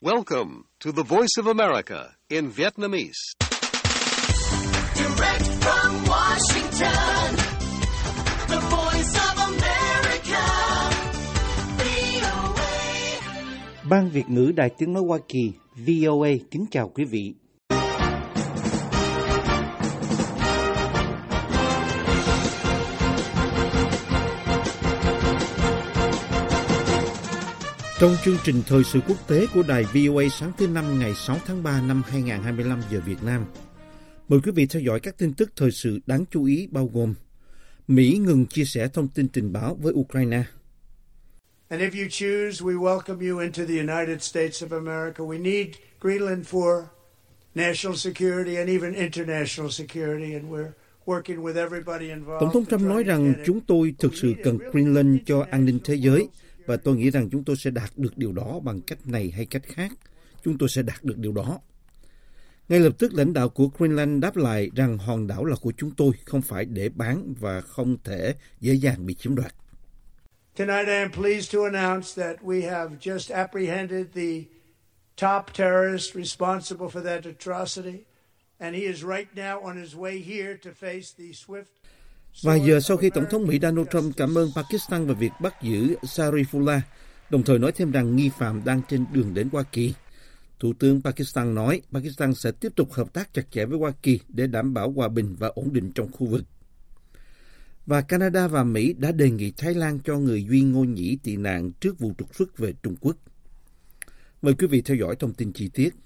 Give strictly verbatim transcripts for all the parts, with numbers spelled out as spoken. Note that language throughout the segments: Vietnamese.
Welcome to the Voice of America in Vietnamese. Direct from Washington, the Voice of America, vê o a. Ban Việt ngữ Đài Tiếng nói Hoa Kỳ, vê o a kính chào quý vị. Trong chương trình thời sự quốc tế của đài vê o a sáng thứ Năm ngày sáu tháng ba năm hai nghìn không trăm hai mươi lăm giờ Việt Nam, mời quý vị theo dõi các tin tức thời sự đáng chú ý bao gồm: Mỹ ngừng chia sẻ thông tin tình báo với Ukraine. And if you choose, we welcome you into the United States of America. We need Greenland for national security and even international security, and we're working with everybody involved. Tổng thống Trump nói rằng chúng tôi thực sự cần Greenland cho an ninh thế giới, và tôi nghĩ rằng chúng tôi sẽ đạt được điều đó bằng cách này hay cách khác. Chúng tôi sẽ đạt được điều đó. Ngay lập tức, lãnh đạo của Greenland đáp lại rằng hòn đảo là của chúng tôi, không phải để bán và không thể dễ dàng bị chiếm đoạt. Tonight I am pleased to announce that we have just apprehended the top terrorist responsible for that atrocity, and he is right now on his way here to face the swift. Vài giờ sau khi Tổng thống Mỹ Donald Trump cảm ơn Pakistan về việc bắt giữ Zarifullah, đồng thời nói thêm rằng nghi phạm đang trên đường đến Hoa Kỳ, Thủ tướng Pakistan nói Pakistan sẽ tiếp tục hợp tác chặt chẽ với Hoa Kỳ để đảm bảo hòa bình và ổn định trong khu vực. Và Canada và Mỹ đã đề nghị Thái Lan cho người Duy Ngô Nhĩ tị nạn trước vụ trục xuất về Trung Quốc. Mời quý vị theo dõi thông tin chi tiết.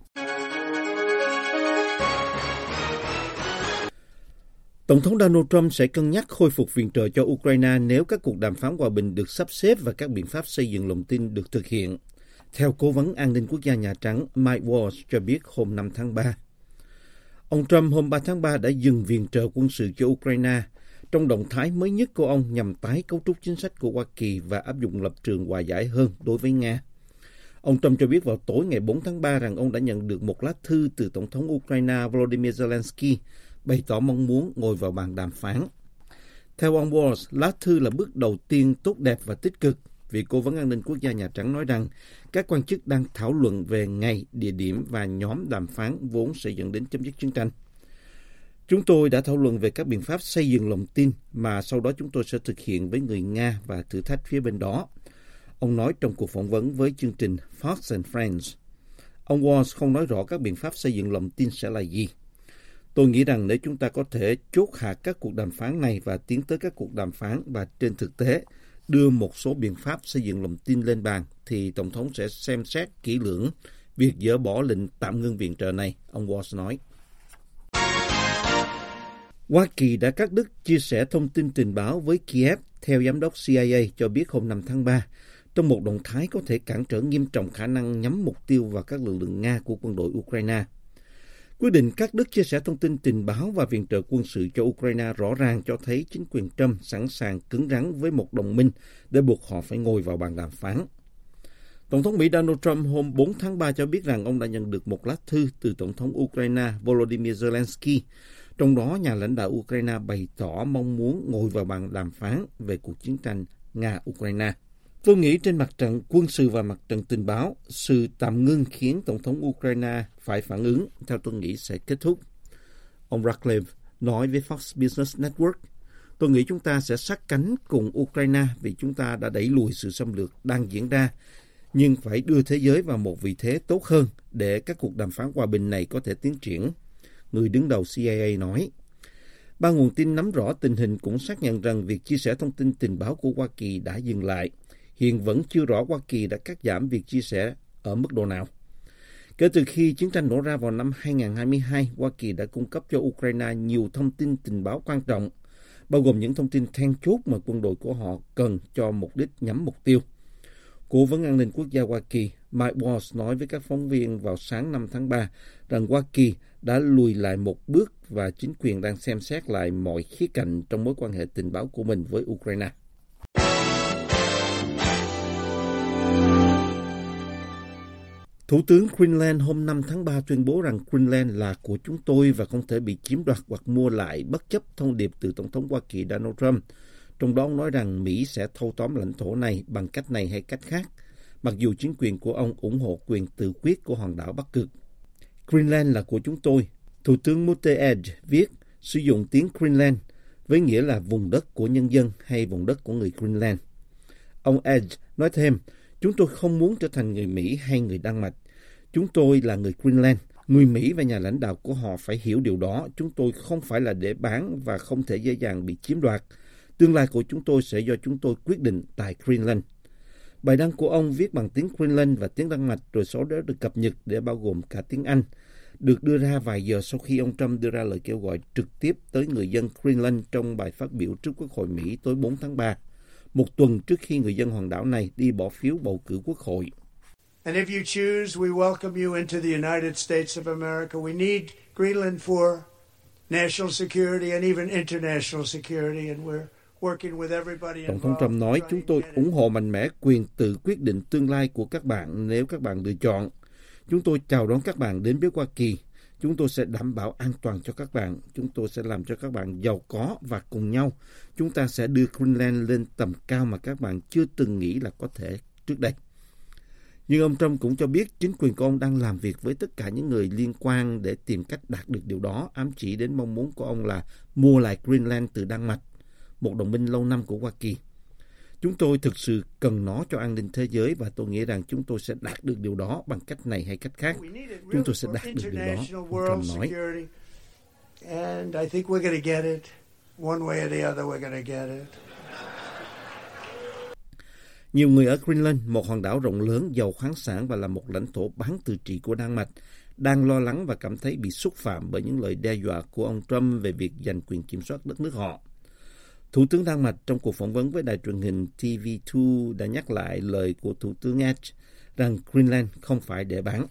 Tổng thống Donald Trump sẽ cân nhắc khôi phục viện trợ cho Ukraine nếu các cuộc đàm phán hòa bình được sắp xếp và các biện pháp xây dựng lòng tin được thực hiện, theo Cố vấn An ninh Quốc gia Nhà Trắng Mike Waltz cho biết hôm năm tháng ba. Ông Trump hôm ba tháng ba đã dừng viện trợ quân sự cho Ukraine, trong động thái mới nhất của ông nhằm tái cấu trúc chính sách của Hoa Kỳ và áp dụng lập trường hòa giải hơn đối với Nga. Ông Trump cho biết vào tối ngày bốn tháng ba rằng ông đã nhận được một lá thư từ Tổng thống Ukraine Volodymyr Zelensky bày tỏ mong muốn ngồi vào bàn đàm phán. Theo ông Waltz, lá thư là bước đầu tiên tốt đẹp và tích cực, vì Cố vấn An ninh Quốc gia Nhà Trắng nói rằng các quan chức đang thảo luận về ngày, địa điểm và nhóm đàm phán vốn sẽ dẫn đến chấm dứt chiến tranh. Chúng tôi đã thảo luận về các biện pháp xây dựng lòng tin mà sau đó chúng tôi sẽ thực hiện với người Nga và thử thách phía bên đó. Ông nói trong cuộc phỏng vấn với chương trình Fox and Friends. Ông Waltz không nói rõ các biện pháp xây dựng lòng tin sẽ là gì. Tôi nghĩ rằng nếu chúng ta có thể chốt hạ các cuộc đàm phán này và tiến tới các cuộc đàm phán và trên thực tế đưa một số biện pháp xây dựng lòng tin lên bàn, thì Tổng thống sẽ xem xét kỹ lưỡng việc dỡ bỏ lệnh tạm ngưng viện trợ này, ông Waltz nói. Hoa Kỳ đã cắt đứt chia sẻ thông tin tình báo với Kiev, theo giám đốc C I A cho biết hôm năm tháng ba, trong một động thái có thể cản trở nghiêm trọng khả năng nhắm mục tiêu vào các lực lượng Nga của quân đội Ukraine. Quyết định cắt đứt chia sẻ thông tin tình báo và viện trợ quân sự cho Ukraine rõ ràng cho thấy chính quyền Trump sẵn sàng cứng rắn với một đồng minh để buộc họ phải ngồi vào bàn đàm phán. Tổng thống Mỹ Donald Trump hôm bốn tháng ba cho biết rằng ông đã nhận được một lá thư từ Tổng thống Ukraine Volodymyr Zelensky. Trong đó, nhà lãnh đạo Ukraine bày tỏ mong muốn ngồi vào bàn đàm phán về cuộc chiến tranh Nga-Ukraine. Tôi nghĩ trên mặt trận quân sự và mặt trận tình báo, sự tạm ngưng khiến Tổng thống Ukraine phải phản ứng, theo tôi nghĩ sẽ kết thúc. Ông Radcliffe nói với Fox Business Network, tôi nghĩ chúng ta sẽ sát cánh cùng Ukraine vì chúng ta đã đẩy lùi sự xâm lược đang diễn ra, nhưng phải đưa thế giới vào một vị thế tốt hơn để các cuộc đàm phán hòa bình này có thể tiến triển. Người đứng đầu C I A nói. Ba nguồn tin nắm rõ tình hình cũng xác nhận rằng việc chia sẻ thông tin tình báo của Hoa Kỳ đã dừng lại. Hiện vẫn chưa rõ Hoa Kỳ đã cắt giảm việc chia sẻ ở mức độ nào. Kể từ khi chiến tranh nổ ra vào năm hai nghìn không trăm hai mươi hai, Hoa Kỳ đã cung cấp cho Ukraine nhiều thông tin tình báo quan trọng, bao gồm những thông tin then chốt mà quân đội của họ cần cho mục đích nhắm mục tiêu. Cố vấn An ninh Quốc gia Hoa Kỳ Mike Waltz nói với các phóng viên vào sáng năm tháng ba rằng Hoa Kỳ đã lùi lại một bước và chính quyền đang xem xét lại mọi khía cạnh trong mối quan hệ tình báo của mình với Ukraine. Thủ tướng Greenland hôm năm tháng ba tuyên bố rằng Greenland là của chúng tôi và không thể bị chiếm đoạt hoặc mua lại bất chấp thông điệp từ Tổng thống Hoa Kỳ Donald Trump. Trong đó ông nói rằng Mỹ sẽ thâu tóm lãnh thổ này bằng cách này hay cách khác, mặc dù chính quyền của ông ủng hộ quyền tự quyết của hòn đảo Bắc Cực. Greenland là của chúng tôi. Thủ tướng Mutteed viết sử dụng tiếng Greenland với nghĩa là vùng đất của nhân dân hay vùng đất của người Greenland. Ông Edge nói thêm, chúng tôi không muốn trở thành người Mỹ hay người Đan Mạch. Chúng tôi là người Greenland. Người Mỹ và nhà lãnh đạo của họ phải hiểu điều đó. Chúng tôi không phải là để bán và không thể dễ dàng bị chiếm đoạt. Tương lai của chúng tôi sẽ do chúng tôi quyết định tại Greenland. Bài đăng của ông viết bằng tiếng Greenland và tiếng Đan Mạch, rồi sau đó được cập nhật để bao gồm cả tiếng Anh, được đưa ra vài giờ sau khi ông Trump đưa ra lời kêu gọi trực tiếp tới người dân Greenland trong bài phát biểu trước Quốc hội Mỹ tối bốn tháng ba, một tuần trước khi người dân hòn đảo này đi bỏ phiếu bầu cử Quốc hội. And if you choose, we welcome you into the United States of America. We need Greenland for national security and even international security, and we're working with everybody Tổng thống involved. Trump nói, chúng tôi ủng hộ mạnh mẽ quyền tự quyết định tương lai của các bạn nếu các bạn lựa chọn. Chúng tôi chào đón các bạn đến với Hoa Kỳ. Chúng tôi sẽ đảm bảo an toàn cho các bạn. Chúng tôi sẽ làm cho các bạn giàu có và cùng nhau, chúng ta sẽ đưa Greenland lên tầm cao mà các bạn chưa từng nghĩ là có thể trước đây. Nhưng ông Trump cũng cho biết chính quyền của ông đang làm việc với tất cả những người liên quan để tìm cách đạt được điều đó, ám chỉ đến mong muốn của ông là mua lại Greenland từ Đan Mạch, một đồng minh lâu năm của Hoa Kỳ. Chúng tôi thực sự cần nó cho an ninh thế giới và tôi nghĩ rằng chúng tôi sẽ đạt được điều đó bằng cách này hay cách khác. Chúng tôi sẽ đạt được điều đó, ông Trump nói. And I think we're going to get it. One way or the other, we're going to get it. Nhiều người ở Greenland, một hòn đảo rộng lớn, giàu khoáng sản và là một lãnh thổ bán tự trị của Đan Mạch, đang lo lắng và cảm thấy bị xúc phạm bởi những lời đe dọa của ông Trump về việc giành quyền kiểm soát đất nước họ. Thủ tướng Đan Mạch trong cuộc phỏng vấn với đài truyền hình T V hai đã nhắc lại lời của Thủ tướng Edge rằng Greenland không phải để bán.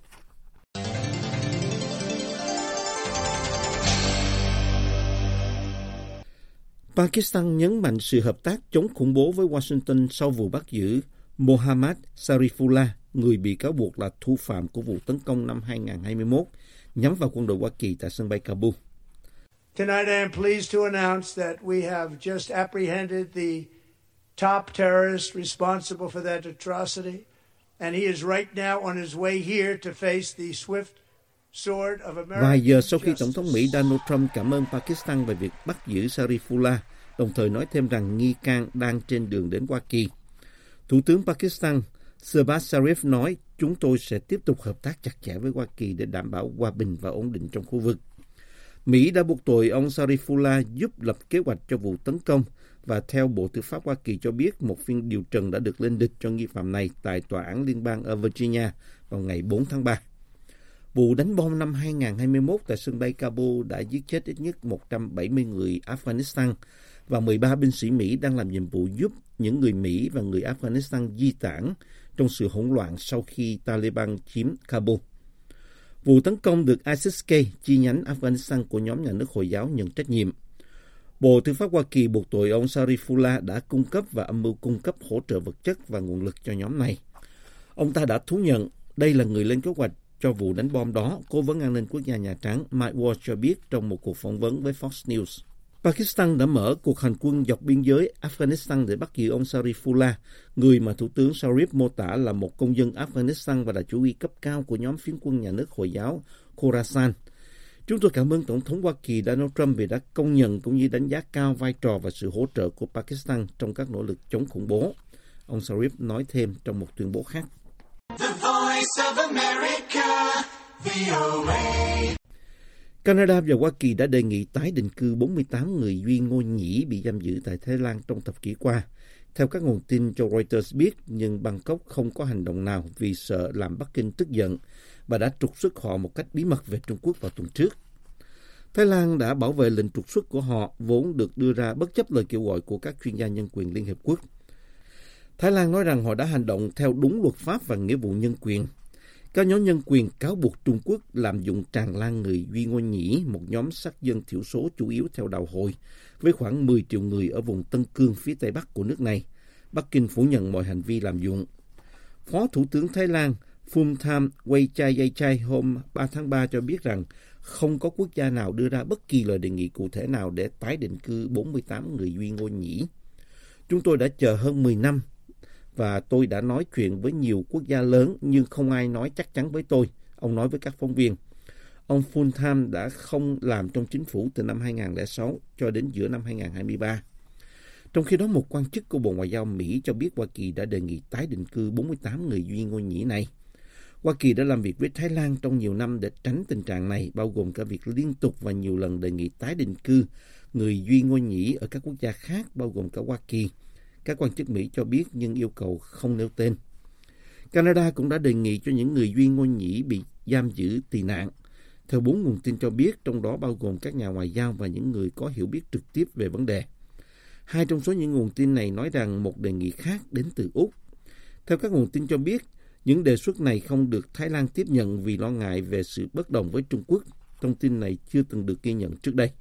Pakistan nhấn mạnh sự hợp tác chống khủng bố với Washington sau vụ bắt giữ Mohammad Sarifullah, người bị cáo buộc là thủ phạm của vụ tấn công năm hai không hai mốt nhắm vào quân đội Hoa Kỳ tại sân bay Kabul. Tonight I am pleased to announce that we have just apprehended the top terrorist responsible for that atrocity, and he is right now on his way here to face the swift sword of American Vài giờ sau khi justice. Tổng thống Mỹ Donald Trump cảm ơn Pakistan về việc bắt giữ Sarifullah, đồng thời nói thêm rằng nghi can đang trên đường đến Hoa Kỳ. Thủ tướng Pakistan Shehbaz Sharif nói, chúng tôi sẽ tiếp tục hợp tác chặt chẽ với Hoa Kỳ để đảm bảo hòa bình và ổn định trong khu vực. Mỹ đã buộc tội ông Sarifullah giúp lập kế hoạch cho vụ tấn công và theo Bộ Tư pháp Hoa Kỳ cho biết một phiên điều trần đã được lên lịch cho nghi phạm này tại Tòa án Liên bang ở Virginia vào ngày bốn tháng ba. Vụ đánh bom năm hai không hai mốt tại sân bay Kabul đã giết chết ít nhất một trăm bảy mươi người Afghanistan và mười ba binh sĩ Mỹ đang làm nhiệm vụ giúp những người Mỹ và người Afghanistan di tản trong sự hỗn loạn sau khi Taliban chiếm Kabul. Vụ tấn công được i six K, chi nhánh Afghanistan của nhóm nhà nước Hồi giáo, nhận trách nhiệm. Bộ Tư pháp Hoa Kỳ buộc tội ông Sarifullah đã cung cấp và âm mưu cung cấp hỗ trợ vật chất và nguồn lực cho nhóm này. Ông ta đã thú nhận đây là người lên kế hoạch cho vụ đánh bom đó, Cố vấn an ninh quốc gia Nhà Trắng Mike Waltz cho biết trong một cuộc phỏng vấn với Fox News. Pakistan đã mở cuộc hành quân dọc biên giới Afghanistan để bắt giữ ông Sarifullah, người mà Thủ tướng Sharif mô tả là một công dân Afghanistan và là chủ uy cấp cao của nhóm phiến quân nhà nước Hồi giáo Khorasan. Chúng tôi cảm ơn Tổng thống Hoa Kỳ Donald Trump vì đã công nhận cũng như đánh giá cao vai trò và sự hỗ trợ của Pakistan trong các nỗ lực chống khủng bố. Ông Sharif nói thêm trong một tuyên bố khác. The Voice of America, V O A. Canada và Hoa Kỳ đã đề nghị tái định cư bốn mươi tám người Duy Ngô Nhĩ bị giam giữ tại Thái Lan trong thập kỷ qua. Theo các nguồn tin cho Reuters biết, nhưng Bangkok không có hành động nào vì sợ làm Bắc Kinh tức giận và đã trục xuất họ một cách bí mật về Trung Quốc vào tuần trước. Thái Lan đã bảo vệ lệnh trục xuất của họ, vốn được đưa ra bất chấp lời kêu gọi của các chuyên gia nhân quyền Liên Hiệp Quốc. Thái Lan nói rằng họ đã hành động theo đúng luật pháp và nghĩa vụ nhân quyền. Các nhóm nhân quyền cáo buộc Trung Quốc lạm dụng tràn lan người Duy Ngô Nhĩ, một nhóm sắc dân thiểu số chủ yếu theo đạo Hồi, với khoảng mười triệu người ở vùng Tân Cương phía tây bắc của nước này. Bắc Kinh phủ nhận mọi hành vi lạm dụng. Phó Thủ tướng Thái Lan Phumtham Wechayachai hôm ba tháng ba cho biết rằng không có quốc gia nào đưa ra bất kỳ lời đề nghị cụ thể nào để tái định cư bốn mươi tám người Duy Ngô Nhĩ. Chúng tôi đã chờ hơn mười năm và tôi đã nói chuyện với nhiều quốc gia lớn nhưng không ai nói chắc chắn với tôi, ông nói với các phóng viên. Ông Fultham đã không làm trong chính phủ từ năm hai nghìn không trăm lẻ sáu cho đến giữa năm hai nghìn không trăm hai mươi ba. Trong khi đó, một quan chức của Bộ Ngoại giao Mỹ cho biết Hoa Kỳ đã đề nghị tái định cư bốn mươi tám người Duy Ngô Nhĩ này. Hoa Kỳ đã làm việc với Thái Lan trong nhiều năm để tránh tình trạng này, bao gồm cả việc liên tục và nhiều lần đề nghị tái định cư người Duy Ngô Nhĩ ở các quốc gia khác, bao gồm cả Hoa Kỳ. Các quan chức Mỹ cho biết nhưng yêu cầu không nêu tên. Canada cũng đã đề nghị cho những người Duy Ngô Nhĩ bị giam giữ tị nạn. Theo bốn nguồn tin cho biết, trong đó bao gồm các nhà ngoại giao và những người có hiểu biết trực tiếp về vấn đề. Hai trong số những nguồn tin này nói rằng một đề nghị khác đến từ Úc. Theo các nguồn tin cho biết, những đề xuất này không được Thái Lan tiếp nhận vì lo ngại về sự bất đồng với Trung Quốc. Thông tin này chưa từng được ghi nhận trước đây.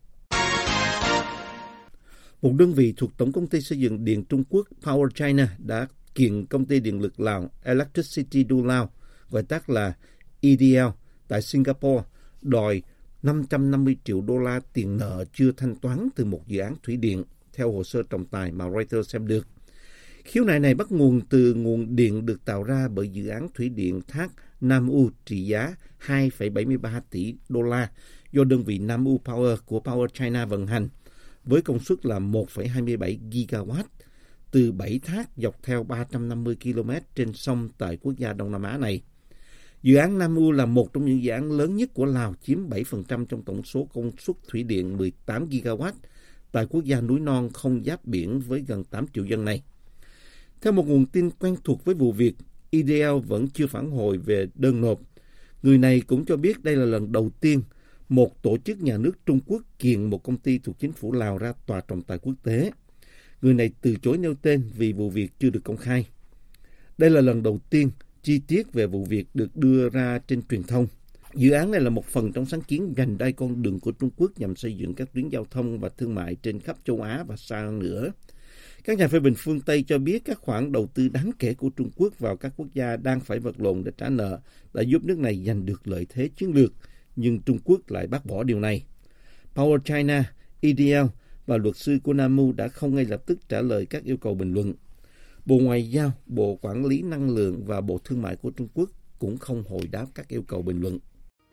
Một đơn vị thuộc Tổng công ty xây dựng điện Trung Quốc Power China đã kiện công ty điện lực Lào Electricity Do Lao, gọi tắt là E D L, tại Singapore, đòi năm trăm năm mươi triệu đô la tiền nợ chưa thanh toán từ một dự án thủy điện, theo hồ sơ trọng tài mà Reuters xem được. Khiếu nại này bắt nguồn từ nguồn điện được tạo ra bởi dự án thủy điện thác Nam U trị giá hai phẩy bảy mươi ba tỷ đô la do đơn vị Nam U Power của Power China vận hành, với công suất là một phẩy hai mươi bảy gigawatt, từ bảy thác dọc theo ba trăm năm mươi ki lô mét trên sông tại quốc gia Đông Nam Á này. Dự án Nam U là một trong những dự án lớn nhất của Lào, chiếm bảy phần trăm trong tổng số công suất thủy điện mười tám gigawatt tại quốc gia núi non không giáp biển với gần tám triệu dân này. Theo một nguồn tin quen thuộc với vụ việc, E D L vẫn chưa phản hồi về đơn nộp. Người này cũng cho biết đây là lần đầu tiên một tổ chức nhà nước Trung Quốc kiện một công ty thuộc chính phủ Lào ra tòa trọng tài quốc tế. Người này từ chối nêu tên vì vụ việc chưa được công khai. Đây là lần đầu tiên chi tiết về vụ việc được đưa ra trên truyền thông. Dự án này là một phần trong sáng kiến vành đai con đường của Trung Quốc nhằm xây dựng các tuyến giao thông và thương mại trên khắp châu Á và xa hơn nữa. Các nhà phê bình phương Tây cho biết các khoản đầu tư đáng kể của Trung Quốc vào các quốc gia đang phải vật lộn để trả nợ đã giúp nước này giành được lợi thế chiến lược, nhưng Trung Quốc lại bác bỏ điều này. Power China, E D L và luật sư của Nam U đã không ngay lập tức trả lời các yêu cầu bình luận. Bộ Ngoại giao, Bộ Quản lý Năng lượng và Bộ Thương mại của Trung Quốc cũng không hồi đáp các yêu cầu bình luận.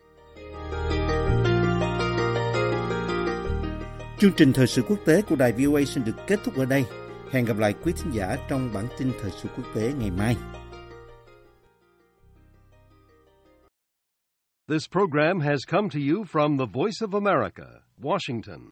Chương trình Thời sự quốc tế của đài vê o a xin được kết thúc ở đây. Hẹn gặp lại quý thính giả trong bản tin Thời sự quốc tế ngày mai. This program has come to you from the Voice of America, Washington.